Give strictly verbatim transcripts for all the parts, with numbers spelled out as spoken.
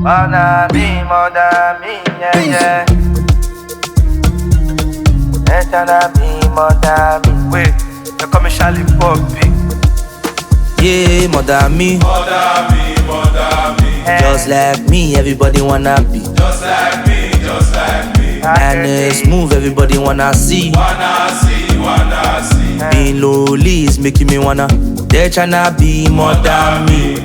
Wanna be more than me, yeah, yeah. They tryna be more than me. Wait, they call me Charlie Poppy. Yeah, more than me. More than me, more than me. Just like me, everybody wanna be. Just like me, just like me. And it's move, everybody wanna see. Wanna see, wanna see. Being lowly is making me wanna. They tryna be more than me.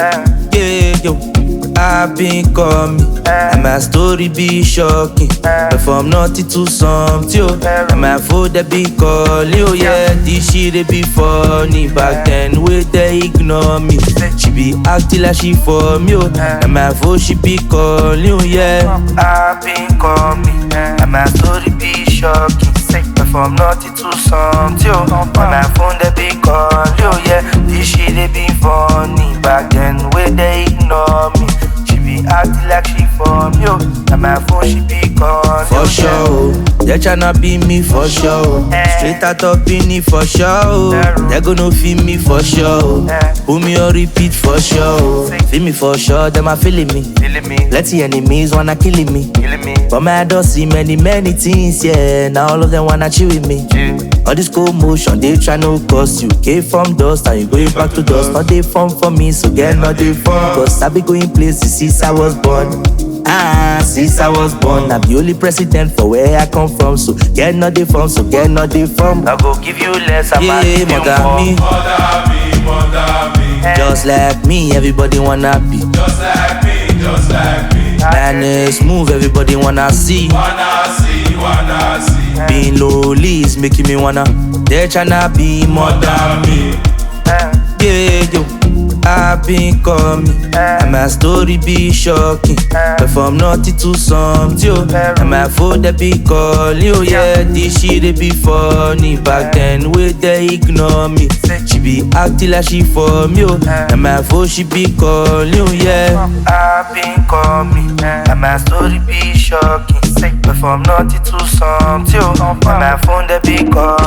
Yeah, yo, I've been coming, and my story be shocking. But from nothing to something, yo, and my phone they be calling, oh yeah, this shit they be funny. Back then, wait they ignore me. She be acting like she for me, oh, and my phone she be calling, oh yeah. I've been coming, and my story be shocking. But from nothing to something, yo, and my phone they be calling, oh yeah, this shit they be funny. Back then, wait they ignore me. Acting like she for me, oh, and my phone she be calling. For sure, they tryna be me for sure. Straight out of Beanie for sure. They gonna feel me for sure. Put me on repeat for sure. Feel me for sure, them are feeling me. Let the enemies wanna killing me. But my don't see many, many things, yeah. Now all of them wanna chill with me. All this cold motion, they try no cost you. Came from dust, and you going back to dust. Not they fun for me, so get not they fun. Cause I be going places since I was born. Ah, since I was born, I'm the only president for where I come from. So get not they fun, so get not they fun. I go give you less, I'm yeah, give more you than more. me. More than me, more than me. Just like me, everybody wanna be. Just like me, just like me. Man is move, everybody wanna see. Wanna see, wanna see. Being lowly is making me wanna. They tryna be more than me. Yeah, yo, I've been coming, and my story be shocking. But from nothing to something, yo, and my phone they be calling, oh yeah, this shit they be funny. Back then, wait they ignore me. She be acting like she for me, oh, and my phone she be calling, oh yeah. I've been coming, and my story be shocking. But from nothing to something, yo, and my phone they be calling.